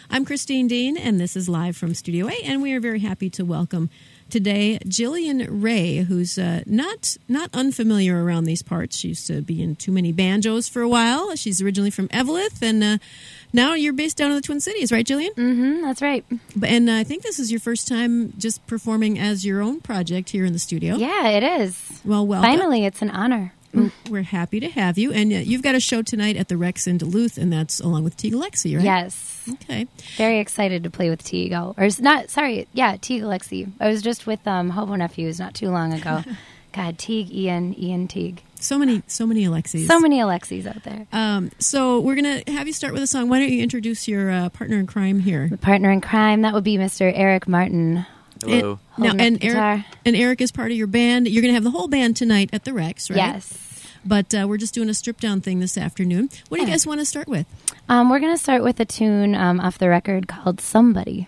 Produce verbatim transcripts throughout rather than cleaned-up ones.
I'm Christine Dean, and this is Live from Studio A, and we are very happy to welcome today Jillian Ray, who's uh, not not unfamiliar around these parts. She used to be in Too Many Banjos for a while. She's originally from Eveleth, and uh, now you're based down in the Twin Cities, right, Jillian? Mm-hmm, that's right. And uh, I think this is your first time just performing as your own project here in the studio. Yeah, it is. Well, welcome. Finally, it's an honor. We're happy to have you. And uh, you've got a show tonight at the Rex in Duluth, and that's along with Teague Alexi, right? Yes. Okay. Very excited to play with Teague. Or it's not, sorry, yeah, Teague Alexi. I was just with um, Hobo Nephews not too long ago. God, Teague, Ian, Ian Teague. So many, so many Alexis. So many Alexis out there. Um, so we're going to have you start with a song. Why don't you introduce your uh, partner in crime here? The partner in crime, that would be Mister Eric Martin. Hello. And, now, and Eric, and Eric is part of your band. You're going to have the whole band tonight at the Rex, right? Yes. But uh, we're just doing a strip down thing this afternoon. What do you guys want to start with? Um, we're going to start with a tune um, off the record called Somebody.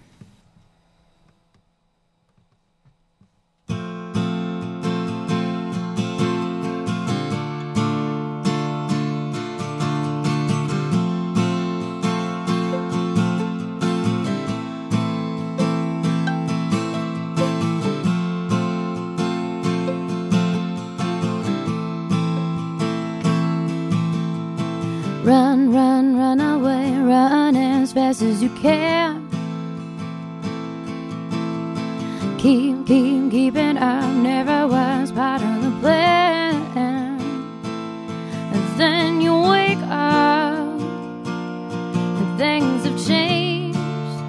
Run, run, run away, run as fast as you can. Keep, keep, keeping up, never was part of the plan. And then you wake up, and things have changed.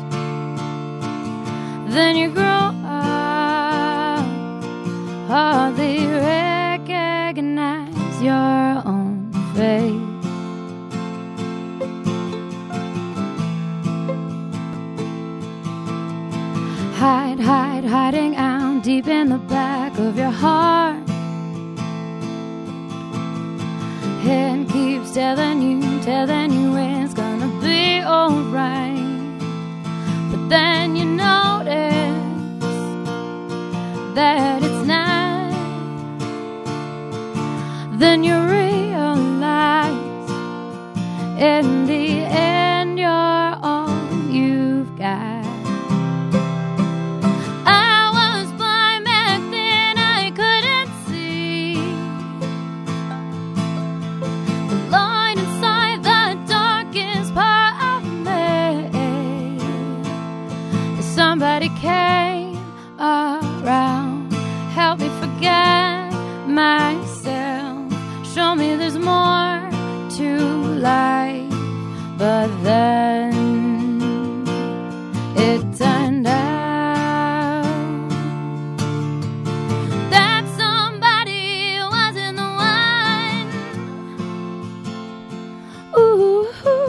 Then you grow up, hardly recognize your own face. Hide, hide, hiding out deep in the back of your heart. Head keeps telling you, telling you it's gonna be alright. But then you notice that it's not. Then you realize in the end you're all you've got. Somebody came around, help me forget myself, show me there's more to life. But then it turned out that somebody wasn't the one. Ooh.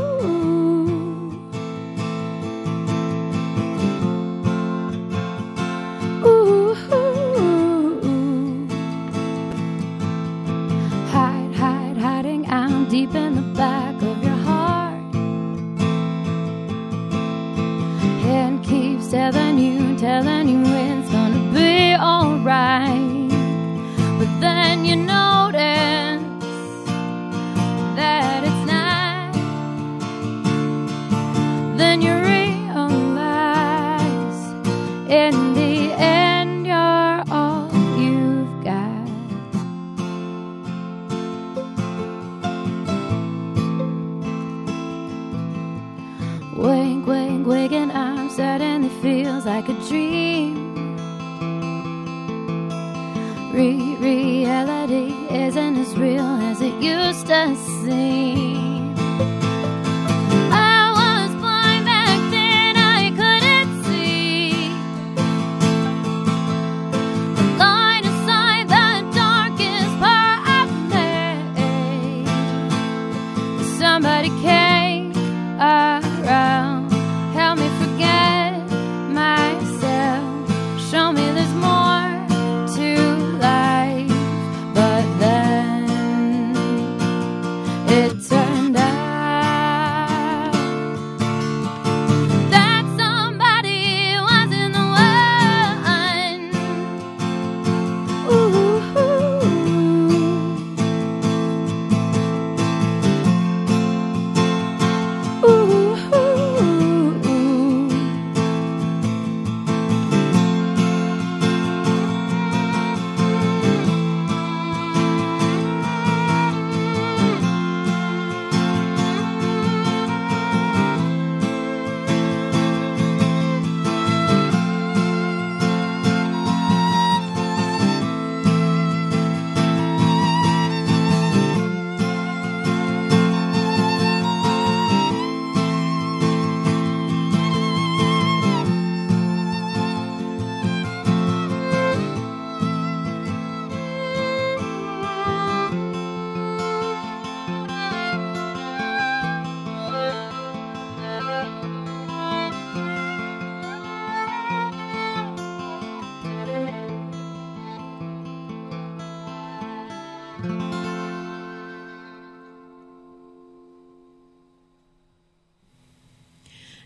Deep in the back of your heart, and keeps telling you, telling you it's gonna be alright. But then you notice that it's not. Then you realize in the end you're all you've got. Wake, wake, waking up suddenly feels like a dream. Re reality isn't as real as it used to seem. I was blind back then, I couldn't see the light inside the darkest part of me. Somebody came around, help me forget myself, show me there's more to life. But then it turned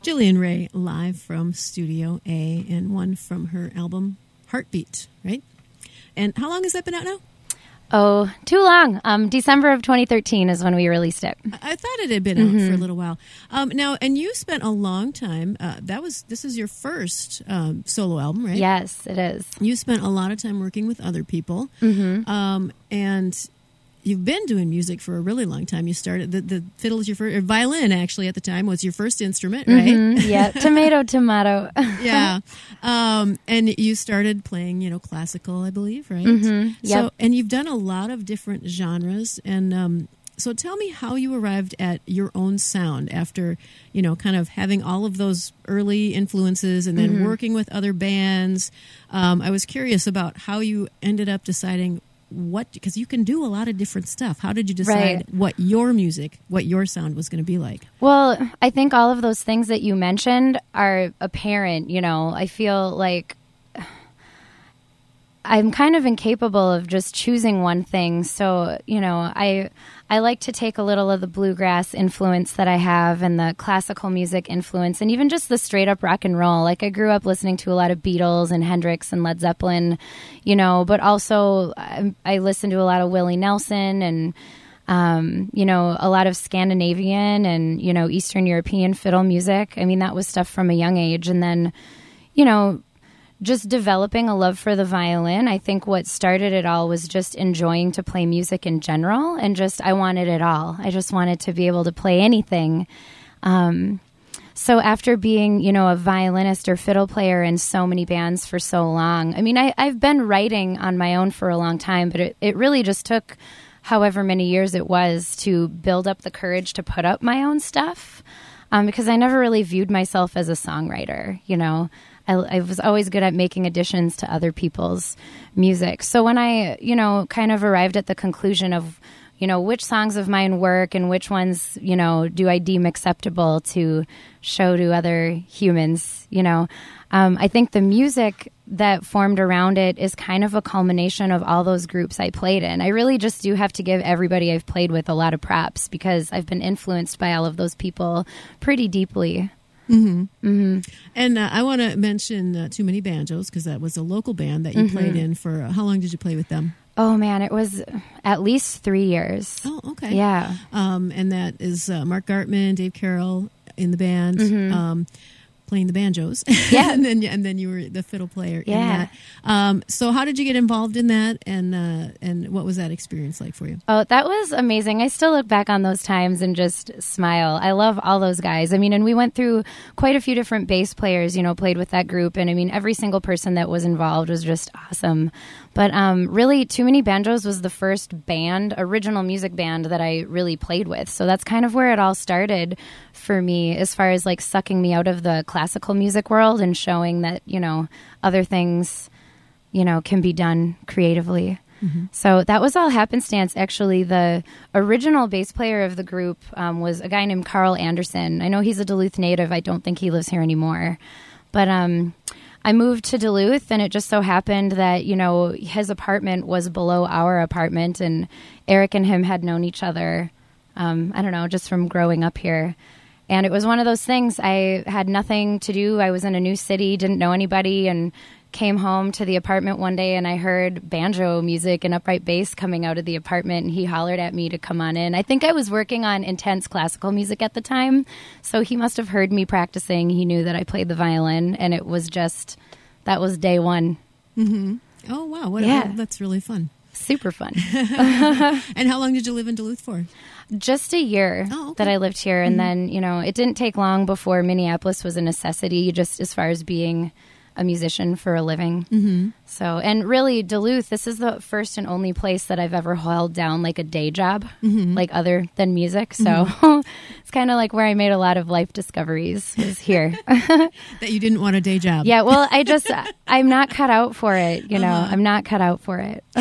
Jillian Ray, live from Studio A, and one from her album Heartbeat, right? And how long has that been out now? Oh, too long. Um, December of twenty thirteen is when we released it. I thought it had been out mm-hmm. for a little while. Um, now, and you spent a long time. Uh, that was this is your first um, solo album, right? Yes, it is. You spent a lot of time working with other people, mm-hmm. um, and you've been doing music for a really long time. You started the, the fiddle is your first, or violin actually at the time was your first instrument, right? Mm-hmm. Yeah, tomato, tomato. Yeah, um, and you started playing, you know, classical, I believe, right? Mm-hmm. Yep. So, and you've done a lot of different genres, and um, so tell me how you arrived at your own sound after, you know, kind of having all of those early influences and then mm-hmm. working with other bands. Um, I was curious about how you ended up deciding what, because you can do a lot of different stuff. How did you decide right. what your music, what your sound was going to be like? Well, I think all of those things that you mentioned are apparent. You know, I feel like I'm kind of incapable of just choosing one thing. So, you know, I I like to take a little of the bluegrass influence that I have and the classical music influence and even just the straight up rock and roll. Like I grew up listening to a lot of Beatles and Hendrix and Led Zeppelin, you know, but also I, I listen to a lot of Willie Nelson and, um, you know, a lot of Scandinavian and, you know, Eastern European fiddle music. I mean, that was stuff from a young age. And then, you know, just developing a love for the violin. I think what started it all was just enjoying to play music in general, and just I wanted it all. I just wanted to be able to play anything. Um, so after being, you know, a violinist or fiddle player in so many bands for so long, I mean, I, I've been writing on my own for a long time, but it, it really just took however many years it was to build up the courage to put up my own stuff, um, because I never really viewed myself as a songwriter, you know. I, I was always good at making additions to other people's music. So when I, you know, kind of arrived at the conclusion of, you know, which songs of mine work and which ones, you know, do I deem acceptable to show to other humans, you know, um, I think the music that formed around it is kind of a culmination of all those groups I played in. I really just do have to give everybody I've played with a lot of props because I've been influenced by all of those people pretty deeply. Mm-hmm. Mm-hmm. And uh, I want to mention uh, Too Many Banjos, because that was a local band that you mm-hmm. played in for, uh, how long did you play with them? Oh, man, it was at least three years. Oh, okay. Yeah. Um, and that is uh, Mark Gartman, Dave Carroll in the band, mm-hmm. um, playing the banjos. Yeah. and then and then you were the fiddle player yeah. in that. Um, so how did you get involved in that, and uh, and what was that experience like for you? Oh, that was amazing. I still look back on those times and just smile. I love all those guys. I mean, and we went through quite a few different bass players, you know, played with that group. And I mean, every single person that was involved was just awesome. But um, really, Too Many Banjos was the first band, original music band that I really played with. So that's kind of where it all started for me, as far as like sucking me out of the classical music world and showing that, you know, other things, you know, can be done creatively. Mm-hmm. So that was all happenstance. Actually, the original bass player of the group um, was a guy named Carl Anderson. I know he's a Duluth native. I don't think he lives here anymore. But um, I moved to Duluth, and it just so happened that, you know, his apartment was below our apartment, and Eric and him had known each other, um, I don't know, just from growing up here. And it was one of those things. I had nothing to do. I was in a new city, didn't know anybody, and came home to the apartment one day, and I heard banjo music and upright bass coming out of the apartment, and he hollered at me to come on in. I think I was working on intense classical music at the time, so he must have heard me practicing. He knew that I played the violin, and it was just, that was day one. Mm-hmm. Oh, wow. What, yeah. Oh, that's really fun. Super fun. And how long did you live in Duluth for? Just a year oh, okay. that I lived here. And mm-hmm. then, you know, it didn't take long before Minneapolis was a necessity, just as far as being a musician for a living. Mm-hmm. So, and really, Duluth, this is the first and only place that I've ever held down like a day job, mm-hmm. like other than music. So mm-hmm. it's kind of like where I made a lot of life discoveries, was here. That you didn't want a day job. Yeah, well, I just, I'm not cut out for it, you know, uh-huh. I'm not cut out for it.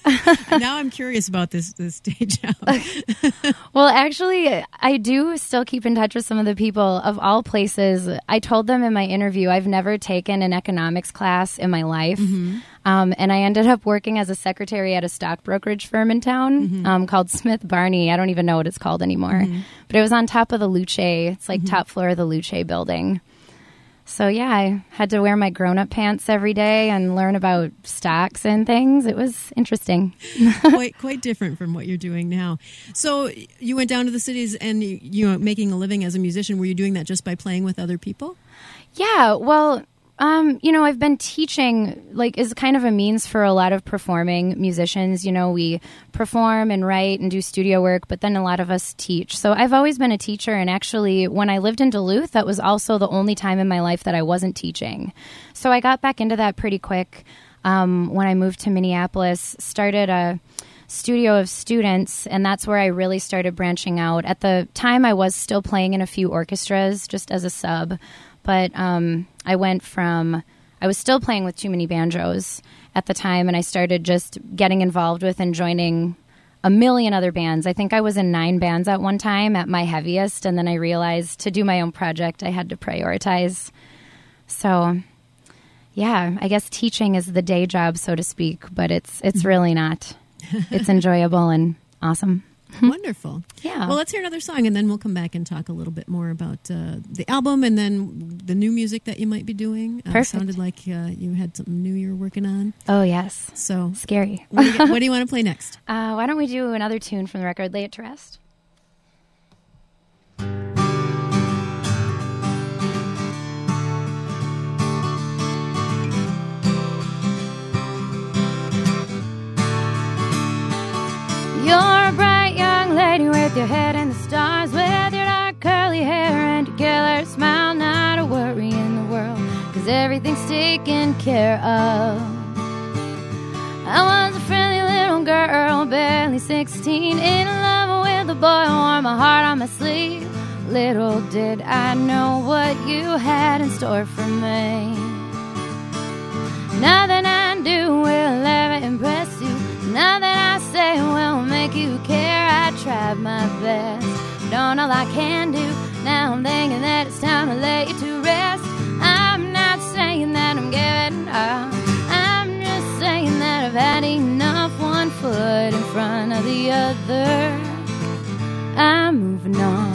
Now I'm curious about this this day job. Well, actually, I do still keep in touch with some of the people of all places. I told them in my interview I've never taken an economics class in my life. Mm-hmm. Um, and I ended up working as a secretary at a stock brokerage firm in town mm-hmm. um, called Smith Barney. I don't even know what it's called anymore. Mm-hmm. But it was on top of the Luce. It's like mm-hmm. top floor of the Luce building. So, yeah, I had to wear my grown-up pants every day and learn about stocks and things. It was interesting. quite quite different from what you're doing now. So you went down to the cities and you, you know, making a living as a musician. Were you doing that just by playing with other people? Yeah, well... Um, you know, I've been teaching, like, is kind of a means for a lot of performing musicians. You know, we perform and write and do studio work, but then a lot of us teach. So I've always been a teacher, and actually, when I lived in Duluth, that was also the only time in my life that I wasn't teaching. So I got back into that pretty quick um, when I moved to Minneapolis, started a studio of students, and that's where I really started branching out. At the time, I was still playing in a few orchestras just as a sub. But um, I went from, I was still playing with Too Many Banjos at the time, and I started just getting involved with and joining a million other bands. I think I was in nine bands at one time at my heaviest, and then I realized to do my own project, I had to prioritize. So, yeah, I guess teaching is the day job, so to speak, but it's it's really not. It's enjoyable and awesome. Wonderful. Yeah. Well, let's hear another song, and then we'll come back and talk a little bit more about uh, the album and then the new music that you might be doing. Uh, Perfect. Sounded like uh, you had something new you were working on. Oh, yes. So scary. what, do you, what do you want to play next? Uh, why don't we do another tune from the record, Lay It to Rest? You're a bright young lady with your head in the stars, with your dark curly hair and your killer smile. Not a worry in the world, 'cause everything's taken care of. I was a friendly little girl, barely sixteen, in love with a boy who wore my heart on my sleeve. Little did I know what you had in store for me. Nothing I do will ever impress you. Nothing I say will make you care. I tried my best, done all I can do. Now I'm thinking that it's time to lay you to rest. I'm not saying that I'm giving up. I'm just saying that I've had enough. One foot in front of the other, I'm moving on.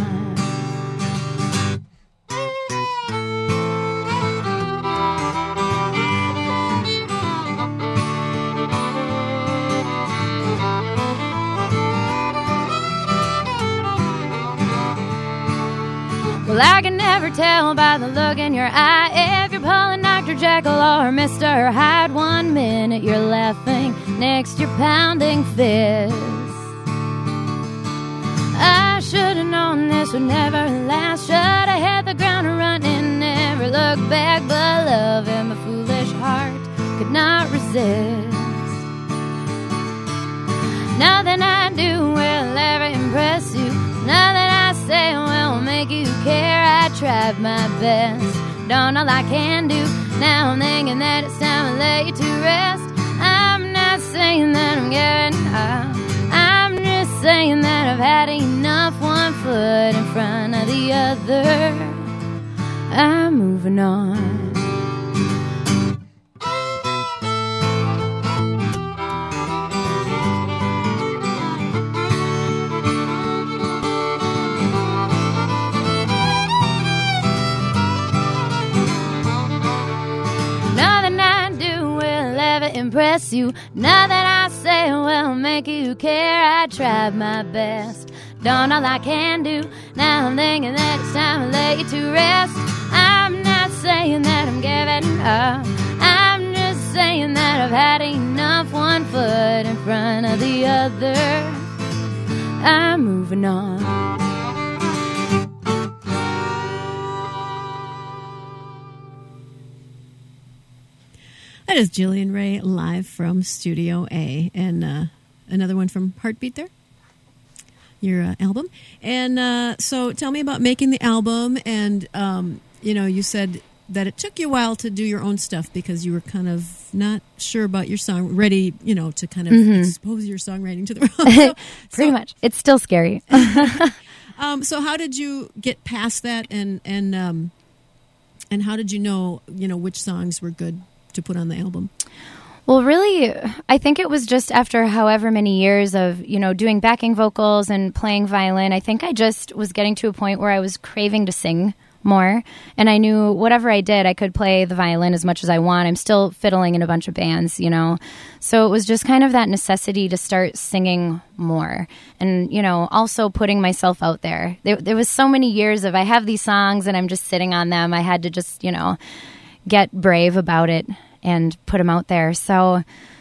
Well, I can never tell by the look in your eye if you're pulling Doctor Jekyll or Mister Hyde. One minute you're laughing, next you're pounding fists. I should have known this would never last. Should have hit the ground running, never look back. But love in my foolish heart could not resist. Nothing I do will ever impress you. Nothing I say will make you care. I tried my best, done all I can do. Now I'm thinking that it's time to lay you to rest. I'm not saying that I'm giving up. I'm just saying that I've had enough. One foot in front of the other, I'm moving on. Impress you. Nothing I say will make you care. I tried my best, done all I can do. Now I'm thinking that it's time to lay you to rest. I'm not saying that I'm giving up. I'm just saying that I've had enough. One foot in front of the other, I'm moving on. That is Jillian Ray live from Studio A, and uh, another one from Heartbeat there, your uh, album. And uh, so tell me about making the album, and um, you know, you said that it took you a while to do your own stuff because you were kind of not sure about your song, ready, you know, to kind of mm-hmm. expose your songwriting to the world. So, Pretty so, much. It's still scary. um, so how did you get past that, and and um, and how did you know, you know, which songs were good to put on the album? Well, really, I think it was just after however many years of, you know, doing backing vocals and playing violin, I think I just was getting to a point where I was craving to sing more. And I knew whatever I did, I could play the violin as much as I want. I'm still fiddling in a bunch of bands, you know. So it was just kind of that necessity to start singing more. And, you know, also putting myself out there. There, there was so many years of I have these songs and I'm just sitting on them. I had to just, you know, get brave about it and put them out there. So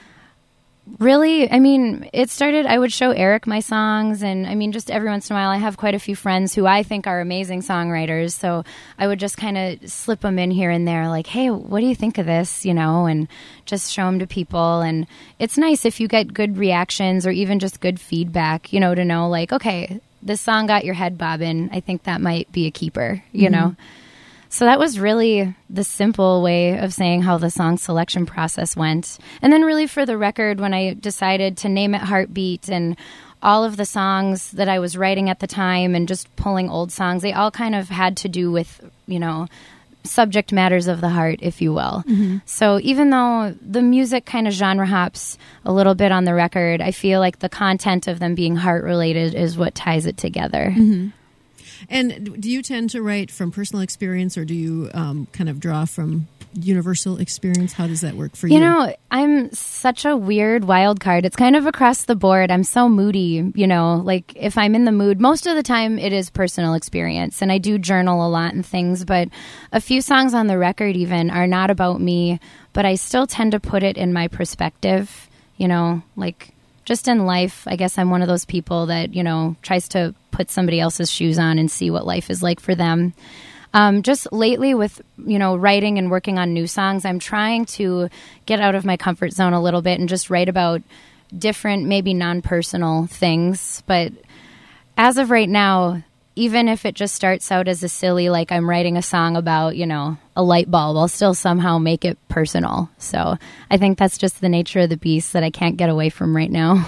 really, I mean, it started, I would show Eric my songs, and I mean, just every once in a while, I have quite a few friends who I think are amazing songwriters, so I would just kind of slip them in here and there, like, hey, what do you think of this, you know, and just show them to people. And it's nice if you get good reactions or even just good feedback, you know, to know, like, okay, this song got your head bobbing. I think that might be a keeper, you mm-hmm. know. So that was really the simple way of saying how the song selection process went. And then really for the record, when I decided to name it Heartbeat, and all of the songs that I was writing at the time and just pulling old songs, they all kind of had to do with, you know, subject matters of the heart, if you will. Mm-hmm. So even though the music kind of genre hops a little bit on the record, I feel like the content of them being heart related is what ties it together. Mm-hmm. And do you tend to write from personal experience, or do you um, kind of draw from universal experience? How does that work for you? You know, I'm such a weird wild card. It's kind of across the board. I'm so moody, you know, like if I'm in the mood, most of the time it is personal experience, and I do journal a lot and things, but a few songs on the record even are not about me, but I still tend to put it in my perspective, you know, like just in life. I guess I'm one of those people that, you know, tries to put somebody else's shoes on and see what life is like for them. Um, just lately with, you know, writing and working on new songs, I'm trying to get out of my comfort zone a little bit and just write about different, maybe non-personal things. But as of right now, even if it just starts out as a silly, like I'm writing a song about, you know, a light bulb, I'll still somehow make it personal. So I think that's just the nature of the beast that I can't get away from right now.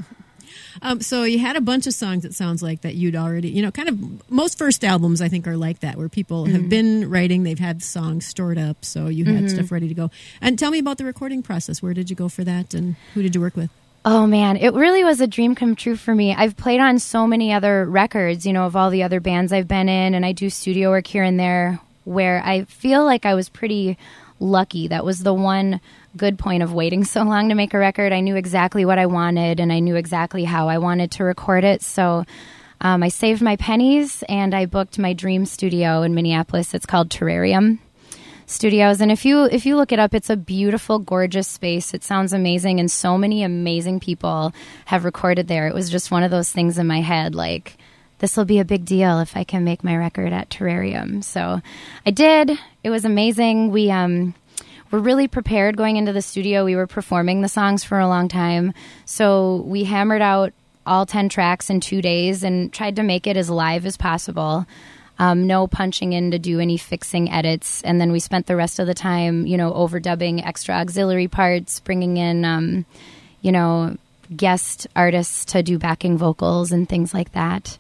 Um, so you had a bunch of songs, it sounds like, that you'd already, you know, kind of, most first albums I think are like that, where people mm-hmm. have been writing, they've had songs stored up, so you had mm-hmm. stuff ready to go. And tell me about the recording process. Where did you go for that, and who did you work with? Oh, man, it really was a dream come true for me. I've played on so many other records, you know, of all the other bands I've been in, and I do studio work here and there, where I feel like I was pretty lucky. That was the one good point of waiting so long to make a record. I knew exactly what I wanted, and I knew exactly how I wanted to record it. So um, I saved my pennies, and I booked my dream studio in Minneapolis. It's called Terrarium Studios. And if you if you look it up, it's a beautiful, gorgeous space. It sounds amazing, and so many amazing people have recorded there. It was just one of those things in my head, like, this will be a big deal if I can make my record at Terrarium. So I did. It was amazing. We um were really prepared going into the studio. We were performing the songs for a long time. So we hammered out all ten tracks in two days and tried to make it as live as possible. Um, no punching in to do any fixing edits. And then we spent the rest of the time, you know, overdubbing extra auxiliary parts, bringing in, um, you know, guest artists to do backing vocals and things like that.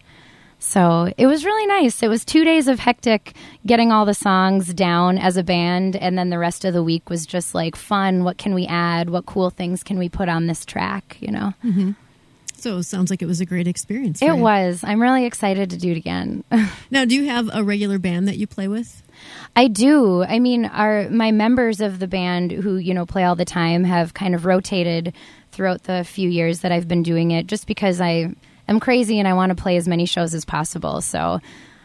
So it was really nice. It was two days of hectic getting all the songs down as a band, and then the rest of the week was just like fun. What can we add? What cool things can we put on this track, you know? Mm-hmm. So it sounds like it was a great experience. It right? was. I'm really excited to do it again. Now, do you have a regular band that you play with? I do. I mean, our my members of the band who, you know, play all the time have kind of rotated throughout the few years that I've been doing it, just because I am crazy and I want to play as many shows as possible. So,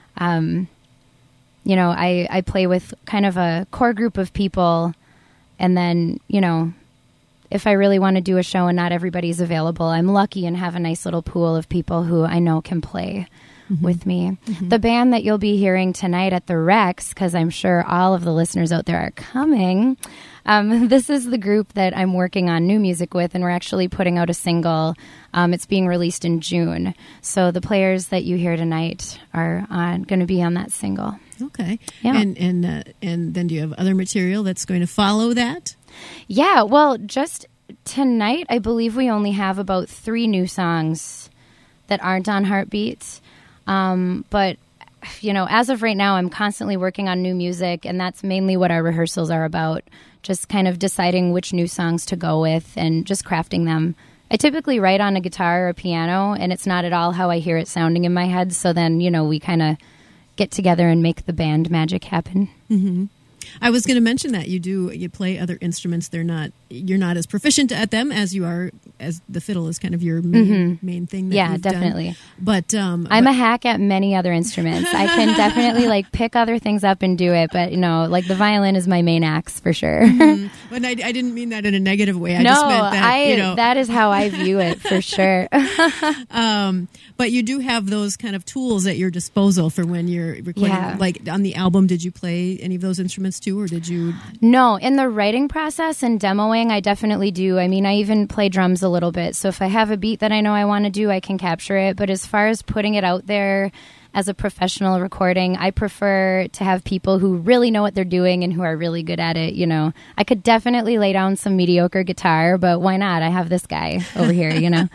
um, you know, I, I play with kind of a core group of people, and then, you know, if I really want to do a show and not everybody's available, I'm lucky and have a nice little pool of people who I know can play mm-hmm. with me. Mm-hmm. The band that you'll be hearing tonight at the Rex, because I'm sure all of the listeners out there are coming, um, this is the group that I'm working on new music with, and we're actually putting out a single. Um, it's being released in June. So the players that you hear tonight are uh, going to be on that single. Okay. Yeah. And and uh, and then do you have other material that's going to follow that? Yeah, well, just tonight, I believe we only have about three new songs that aren't on Heartbeats. Um, but, you know, as of right now, I'm constantly working on new music, and that's mainly what our rehearsals are about, just kind of deciding which new songs to go with and just crafting them. I typically write on a guitar or a piano, and it's not at all how I hear it sounding in my head, so then, you know, we kind of get together and make the band magic happen. Mm-hmm. I was going to mention that you do you play other instruments. They're not you're not as proficient at them as you are as the fiddle is kind of your main, mm-hmm. main thing. That yeah, you've definitely. Done. But um, I'm but, a hack at many other instruments. I can definitely like pick other things up and do it. But you know, like the violin is my main axe for sure. Mm-hmm. But I, I didn't mean that in a negative way. I no, just meant that I, you know that is how I view it for sure. um, but you do have those kind of tools at your disposal for when you're recording. Yeah. Like on the album, did you play any of those instruments too, or did you? No, in the writing process and demoing, I definitely do. I mean, I even play drums a little bit. So if I have a beat that I know I want to do, I can capture it. But as far as putting it out there as a professional recording, I prefer to have people who really know what they're doing and who are really good at it. You know, I could definitely lay down some mediocre guitar, but why not? I have this guy over here, you know.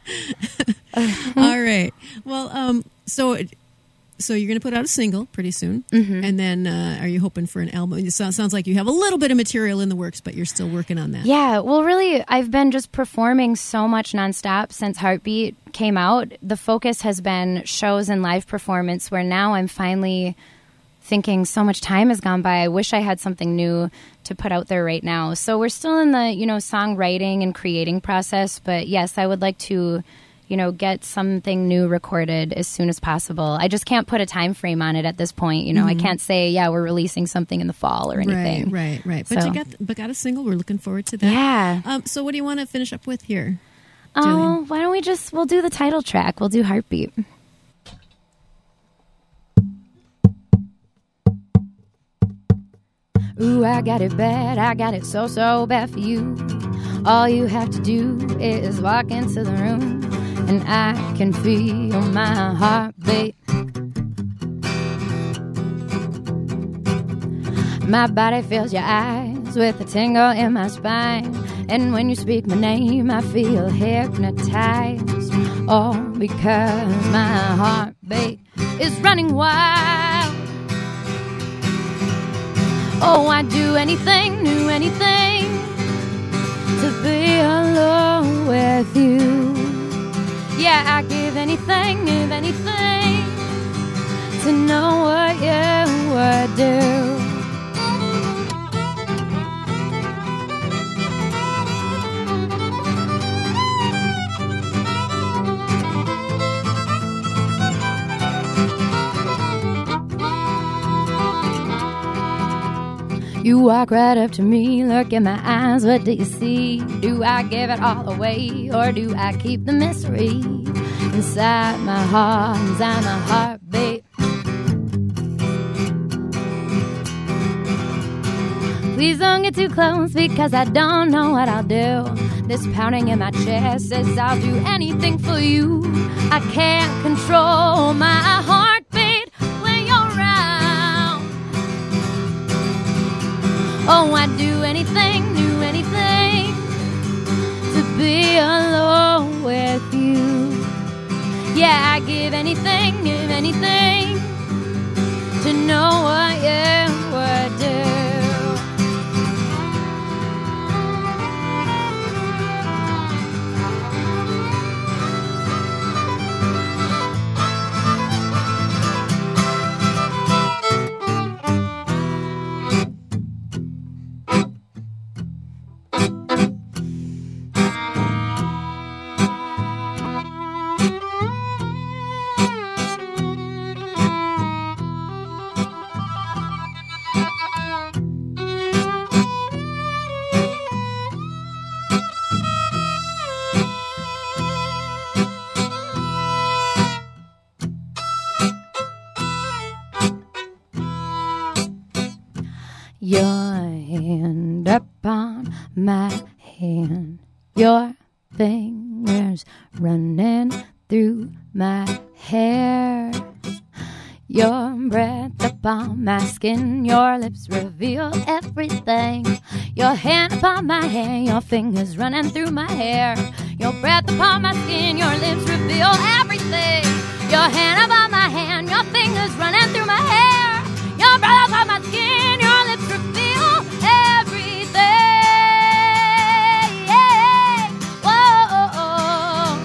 All right. Well, um, so... So you're going to put out a single pretty soon, mm-hmm. and then uh, are you hoping for an album? It sounds, sounds like you have a little bit of material in the works, but you're still working on that. Yeah, well, really, I've been just performing so much nonstop since Heartbeat came out. The focus has been shows and live performance, where now I'm finally thinking so much time has gone by. I wish I had something new to put out there right now. So we're still in the, you know, songwriting and creating process, but yes, I would like to... you know, get something new recorded as soon as possible. I just can't put a time frame on it at this point. You know, mm-hmm. I can't say, yeah, we're releasing something in the fall or anything. Right, right, right. But so. you got, but got a single. We're looking forward to that. Yeah. Um, so what do you want to finish up with here? Oh, Jillian? why don't we just, we'll do the title track. We'll do Heartbeat. Ooh, I got it bad. I got it so, so bad for you. All you have to do is walk into the room, and I can feel my heartbeat. My body fills your eyes with a tingle in my spine, and when you speak my name, I feel hypnotized. All because my heartbeat is running wild. Oh, I'd do anything, do anything to be alone with you. Yeah, I'd give anything, give anything to know what you would do. You walk right up to me, look in my eyes, what do you see? Do I give it all away, or do I keep the mystery inside my heart, inside my heartbeat? Please don't get too close, because I don't know what I'll do. This pounding in my chest says I'll do anything for you. I can't control my heartbeat when you're around. Oh, I'd do anything, do anything to be alone with you. Yeah, I'd give anything, give anything to know what you would do. Your hand upon my hand, your fingers running through my hair, your breath upon upon my skin, your lips reveal everything. Your hand upon my hand, your fingers running through my hair. Your breath upon my skin, your lips reveal everything. Your hand upon my hand, your fingers running through my hair. Your breath upon my skin, your lips reveal everything. Whoa.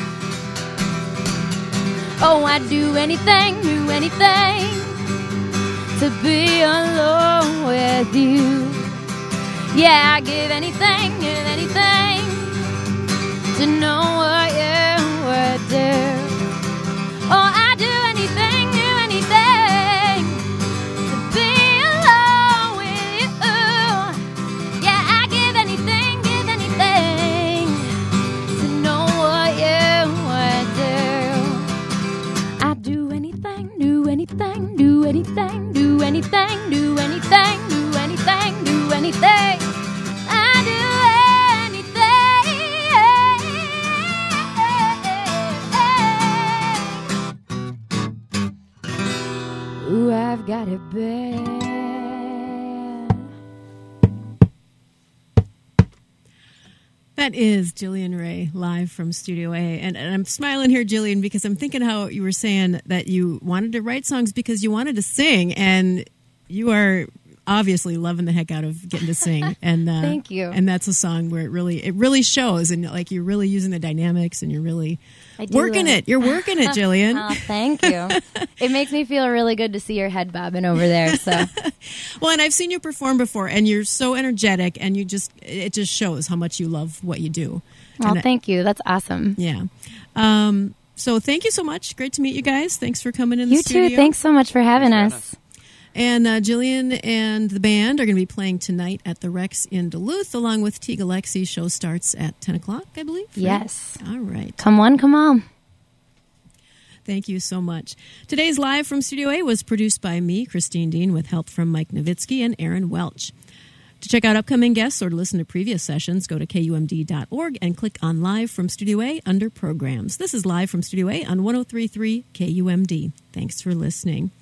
Oh, I'd do anything, do anything to be alone with you. Yeah, I'd give anything, give anything to know what you would do. Oh, I'd do anything, do anything to be alone with you. Yeah, I'd give anything, give anything to know what you would do. I'd do anything, do anything, do anything, do anything, do anything, do anything, do anything. I'd do anything. Ooh, I've got it bad. That is Jillian Ray live from Studio A. And, and I'm smiling here, Jillian, because I'm thinking how you were saying that you wanted to write songs because you wanted to sing. And you are obviously loving the heck out of getting to sing. And uh, Thank you. And that's a song where it really it really shows. And like you're really using the dynamics and you're really working love- it. You're working it, Jillian. Oh, thank you. It makes me feel really good to see your head bobbing over there. So, well, and I've seen you perform before, and you're so energetic, and you just it just shows how much you love what you do. well, And thank you. That's awesome. Yeah. Um, so thank you so much. Great to meet you guys. Thanks for coming in the You studio. too. Thanks so much for having Thanks for us. And uh, Jillian and the band are going to be playing tonight at the Rex in Duluth, along with Teague Alexi. Show starts at ten o'clock, I believe. right? Yes. All right. Come on, come on. Thank you so much. Today's Live from Studio A was produced by me, Christine Dean, with help from Mike Nowitzki and Aaron Welch. To check out upcoming guests or to listen to previous sessions, go to K U M D dot org and click on Live from Studio A under Programs. This is Live from Studio A on one oh three point three K U M D. Thanks for listening.